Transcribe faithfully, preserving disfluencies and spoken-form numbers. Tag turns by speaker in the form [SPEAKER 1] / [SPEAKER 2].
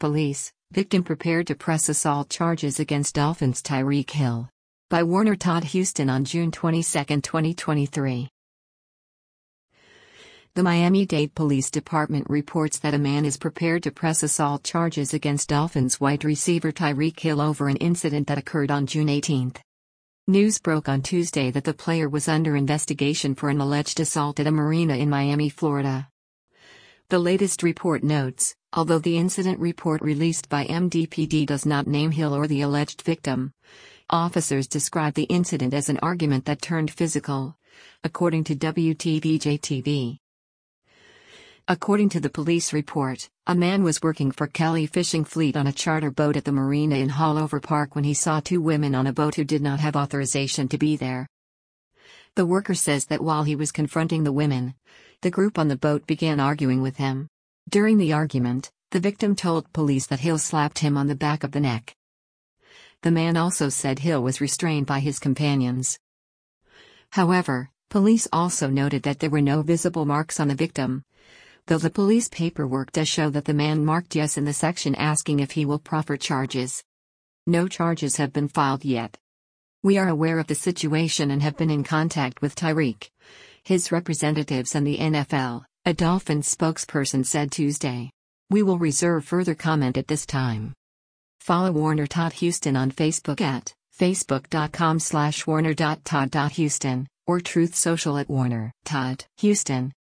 [SPEAKER 1] police, victim prepared to press assault charges against Dolphins' Tyreek Hill. By Warner Todd Houston on June twenty-second, twenty twenty-three. The Miami-Dade Police Department reports that a man is prepared to press assault charges against Dolphins wide receiver Tyreek Hill over an incident that occurred on June eighteenth. News broke on Tuesday that the player was under investigation for an alleged assault at a marina in Miami, Florida. The latest report notes, although the incident report released by M D P D does not name Hill or the alleged victim, officers describe the incident as an argument that turned physical, according to W T V J T V. According to the police report, a man was working for Kelly Fishing Fleet on a charter boat at the marina in Haulover Park when he saw two women on a boat who did not have authorization to be there. The worker says that while he was confronting the women, the group on the boat began arguing with him. During the argument, the victim told police that Hill slapped him on the back of the neck. The man also said Hill was restrained by his companions. However, police also noted that there were no visible marks on the victim, though the police paperwork does show that the man marked yes in the section asking if he will proffer charges. No charges have been filed yet. We are aware of the situation and have been in contact with Tyreek, his representatives and the N F L, a Dolphins spokesperson said Tuesday. We will reserve further comment at this time. Follow Warner Todd Houston on Facebook at facebook.com slash warner.todd.houston or Truth Social at Warner Todd Houston.